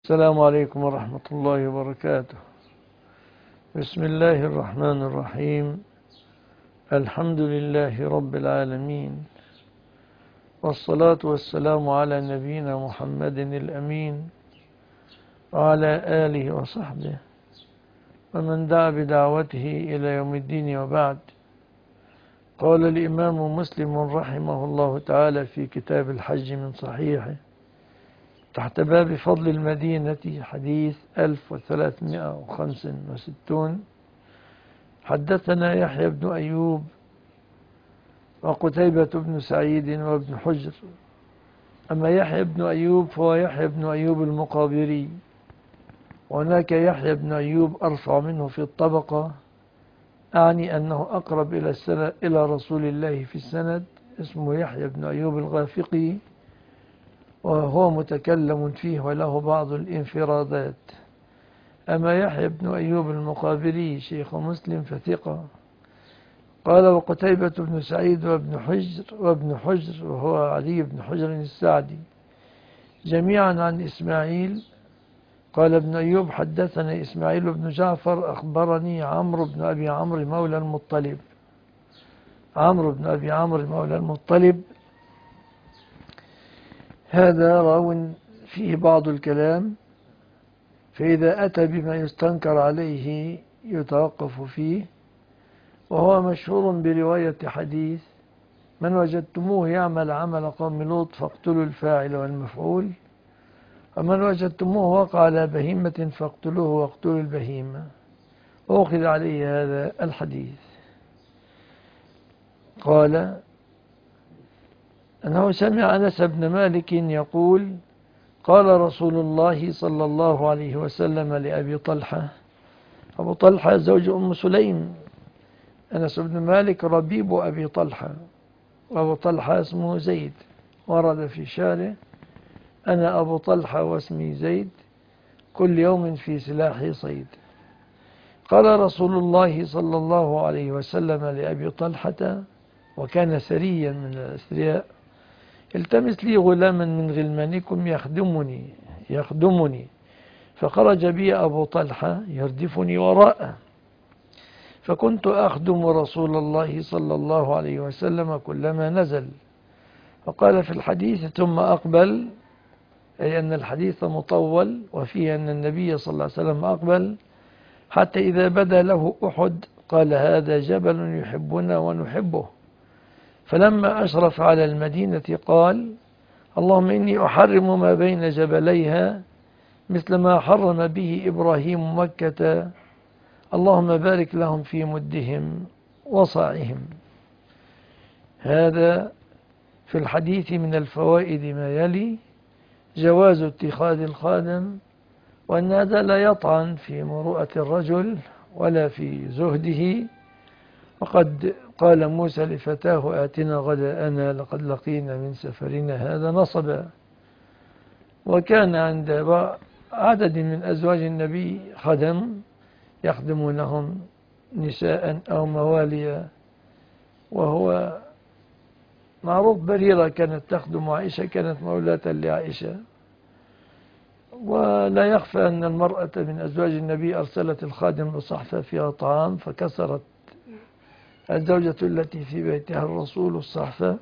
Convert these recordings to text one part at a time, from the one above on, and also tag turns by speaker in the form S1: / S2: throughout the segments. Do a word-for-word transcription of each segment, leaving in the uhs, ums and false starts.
S1: السلام عليكم ورحمة الله وبركاته. بسم الله الرحمن الرحيم. الحمد لله رب العالمين، والصلاة والسلام على نبينا محمد الأمين وعلى آله وصحبه ومن دعا بدعوته إلى يوم الدين، وبعد. قال الإمام مسلم رحمه الله تعالى في كتاب الحج من صحيحه تحت باب فضل المدينة حديث ألف وثلاثمائة وخمسة وستون: حدثنا يحيى بن أيوب وقتيبة بن سعيد وابن حجر. أما يحيى بن أيوب فهو يحيى بن أيوب المقابري، وهناك يحيى بن أيوب أرفع منه في الطبقة، أعني أنه أقرب إلى السنة إلى رسول الله في السند، اسمه يحيى بن أيوب الغافقي، وهو متكلم فيه وله بعض الانفرادات. أما يحيى بن أيوب المقابري شيخ مسلم فثقة. قال وقتيبة بن سعيد وابن حجر وابن حجر وهو علي بن حجر السعدي، جميعا عن إسماعيل. قال ابن أيوب حدثنا إسماعيل بن جعفر أخبرني عمرو بن أبي عمرو مولى المطلب. عمرو بن أبي عمرو مولى المطلب هذا راو فيه بعض الكلام، فإذا أتى بما يستنكر عليه يتوقف فيه، وهو مشهور برواية حديث: من وجدتموه يعمل عمل قوم لوط فاقتلوا الفاعل والمفعول، ومن وجدتموه وقع على بهيمة فاقتلوه واقتلوا البهيمة. وأخذ عليه هذا الحديث. قال أنه سمع أنس بن مالك يقول: قال رسول الله صلى الله عليه وسلم لأبي طلحة. أبو طلحة زوج أم سليم، أنس بن مالك ربيب أبي طلحة، وأبو طلحة اسمه زيد، ورد في شعره: أنا أبو طلحة واسمي زيد، كل يوم في سلاحي صيد. قال رسول الله صلى الله عليه وسلم لأبي طلحة، وكان سريا من الأثرياء: التمس لي غلاما من غلمانكم يخدمني يخدمني فخرج بي أبو طلحة يردفني وراءه، فكنت أخدم رسول الله صلى الله عليه وسلم كلما نزل. فقال في الحديث: ثم أقبل، أي أن الحديث مطول، وفيه أن النبي صلى الله عليه وسلم أقبل حتى إذا بدا له أحد قال: هذا جبل يحبنا ونحبه. فلما أشرف على المدينة قال: اللهم إني أحرم ما بين جبليها مثل ما حرم به إبراهيم مكة، اللهم بارك لهم في مدهم وصاعهم. هذا في الحديث من الفوائد ما يلي: جواز اتخاذ الخادم، وأن هذا لا يطعن في مروءة الرجل ولا في زهده. وقد قال موسى لفتاه: آتنا غداءنا لقد لقينا من سفرنا هذا نصبا. وكان عند عدد من أزواج النبي خدم يخدمونهم نساء أو مواليا، وهو معروف. بريرة كانت تخدم عائشة، كانت مولاة لعائشة. ولا يخفى أن المرأة من أزواج النبي أرسلت الخادم لصحفة فيها طعام، فكسرت الزوجة التي في بيتها الرسول الصحفة.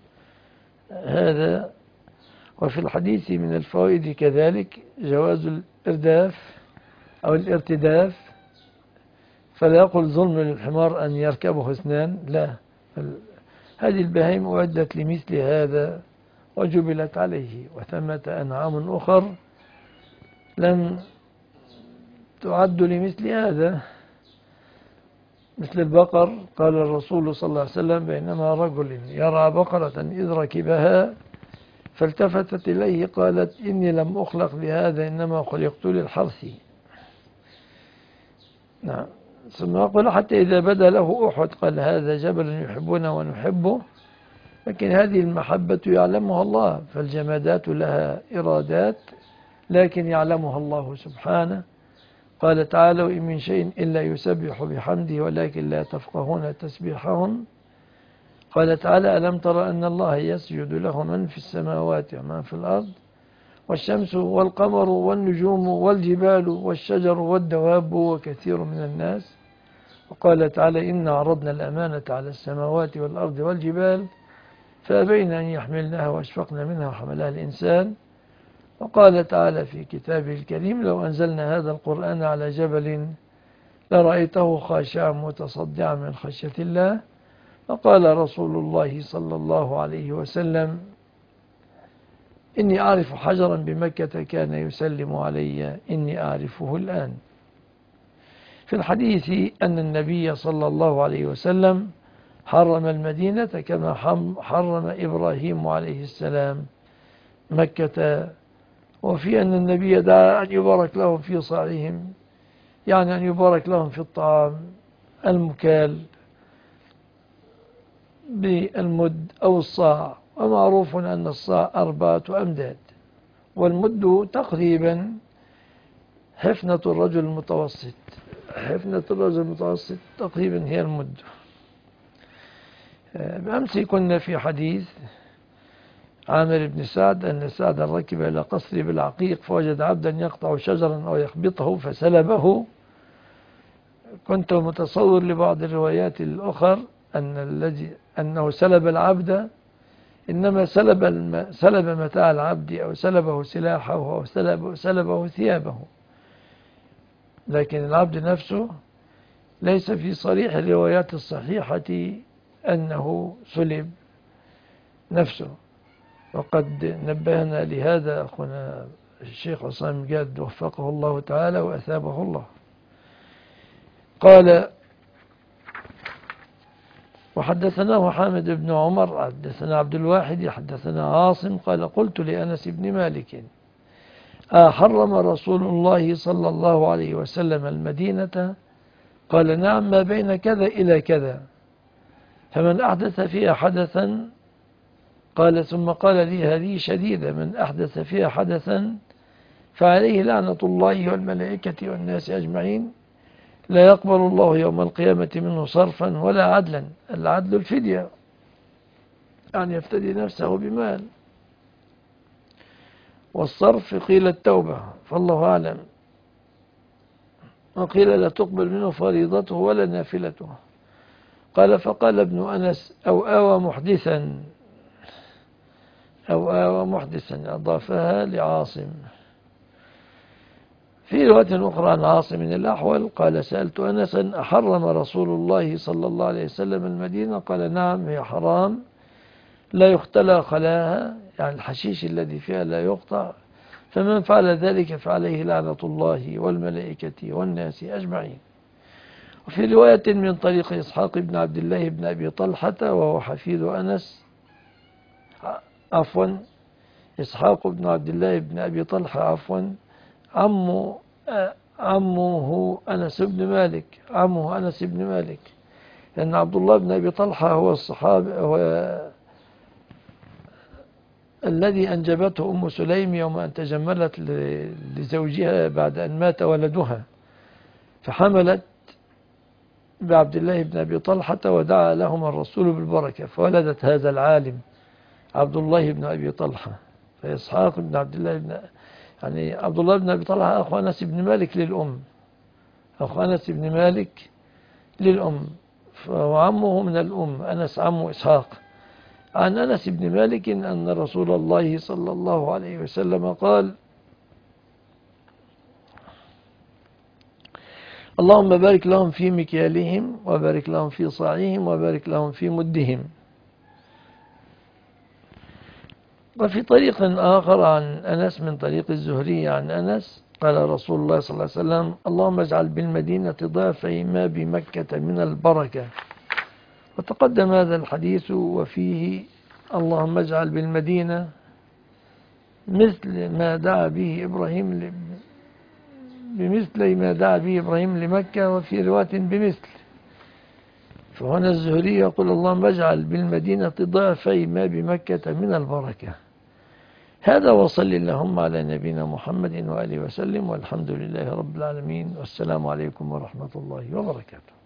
S1: هذا. وفي الحديث من الفوائد كذلك جواز الإرداف أو الارتداف، فلا يقل ظلم للحمار أن يركبه اثنان، لا، هذه البهائم أعدت لمثل هذا وجبلت عليه. وثمة أنعام أخر لم تعد لمثل هذا، مثل البقر. قال الرسول صلى الله عليه وسلم: بينما رجل يرعى بقرة إذ ركبها فالتفتت إليه قالت: إني لم أخلق لهذا، إنما خلقت للحرث. نعم. ثم قال: حتى إذا بدا له أحد قال: هذا جبل يحبنا ونحبه. لكن هذه المحبة يعلمها الله، فالجمادات لها إرادات لكن يعلمها الله سبحانه. قال تعالى: وإن من شيء إلا يسبح بحمده ولكن لا تفقهون تسبيحهم. قال تعالى: ألم تر أن الله يسجد له من في السماوات ومن في الأرض والشمس والقمر والنجوم والجبال والشجر والدواب وكثير من الناس. وقال تعالى إنا عرضنا الأمانة على السماوات والأرض والجبال فأبين أن يحملنها واشفقن منها وحملها الإنسان. وقال تعالى في كتابه الكريم لو أنزلنا هذا القرآن على جبل لرأيته خاشعا متصدعا من خشية الله. وقال رسول الله صلى الله عليه وسلم إني أعرف حجرا بمكة كان يسلم علي إني أعرفه الآن. في الحديث أن النبي صلى الله عليه وسلم حرم المدينة كما حرم إبراهيم عليه السلام مكة. وفي أن النبي دعا أن يبارك لهم في صاعهم، يعني أن يبارك لهم في الطعام المكال بالمد أو الصاع. ومعروف أن الصاع أربعة أمداد، والمد تقريبا حفنة الرجل المتوسط. حفنة الرجل المتوسط تقريبا هي المد. بأمس كنا في حديث عامر بن سعد أن سعدا ركب إلى قصر بالعقيق فوجد عبدا يقطع شجرا أو يخبطه فسلبه. كنت متصور لبعض الروايات الأخر أن الذي أنه سلب العبد إنما سلب الم... سلب متاع العبد أو سلبه سلاحه أو سلب... سلبه ثيابه، لكن العبد نفسه ليس في صريح الروايات الصحيحة أنه سلب نفسه. وقد نبهنا لهذا أخونا الشيخ عصام جاد وفقه الله تعالى وأثابه الله. قال وحدثناه حامد بن عمر حدثنا عبد الواحد حدثنا عاصم قال قلت لأنس بن مالك أحرم رسول الله صلى الله عليه وسلم المدينة؟ قال نعم ما بين كذا إلى كذا، فمن أحدث فيها حدثا قال ثم قال لي هذه شديدة من أحدث فيها حدثا فعليه لعنة الله والملائكة والناس أجمعين لا يقبل الله يوم القيامة منه صرفا ولا عدلا. العدل الفدية، أن يفتدي نفسه بمال، والصرف قيل التوبة فالله أعلم، وقيل لا تقبل منه فريضته ولا نافلته. قال فقال ابن أنس أو آوى محدثا أو آوى محدثا أضافها لعاصم. في رواية أخرى عن عاصم من الأحول قال سألت أنسا أحرم رسول الله صلى الله عليه وسلم المدينة؟ قال نعم هي حرام لا يختلى خلاها، يعني الحشيش الذي فيها لا يقطع، فمن فعل ذلك فعليه لعنة الله والملائكة والناس أجمعين. وفي رواية من طريق إسحاق بن عبد الله بن أبي طلحة وهو حفيد أنس عفوا إسحاق بن عبد الله بن أبي طلحة عفوا عمه عمه أنس بن مالك عمه أنس بن مالك لأن عبد الله بن أبي طلحة هو الصحابي هو الذي أنجبته أم سليم يوم أن تجملت لزوجها بعد أن مات ولدها، فحملت بعبد الله بن أبي طلحة ودعا لهم الرسول بالبركة فولدت هذا العالم عبد الله بن أبي طلحة. فإسحاق بن عبد الله بن يعني عبد الله بن أبي طلحة أخو أنس بن مالك للأم أخو أنس بن مالك للأم وعمه من الأم أنس عمه إسحاق. عن أنس بن مالك أن رسول الله صلى الله عليه وسلم قال اللهم بارك لهم في مكيالهم وبارك لهم في صاعهم وبارك لهم في مدهم. وفي طريق آخر عن أنس من طريق الزهري عن أنس قال رسول الله صلى الله عليه وسلم اللهم اجعل بالمدينة ضعفي ما بمكة من البركة. وتقدم هذا الحديث وفيه اللهم اجعل بالمدينة مثل ما دعا به إبراهيم بمثل ما دعا به إبراهيم لمكة، وفي رواية بمثل. فهنا الزهري يقول اللهم اجعل بالمدينة ضعفي ما بمكة من البركة. هذا وصل اللهم على نبينا محمد وآله وسلم والحمد لله رب العالمين والسلام عليكم ورحمة الله وبركاته.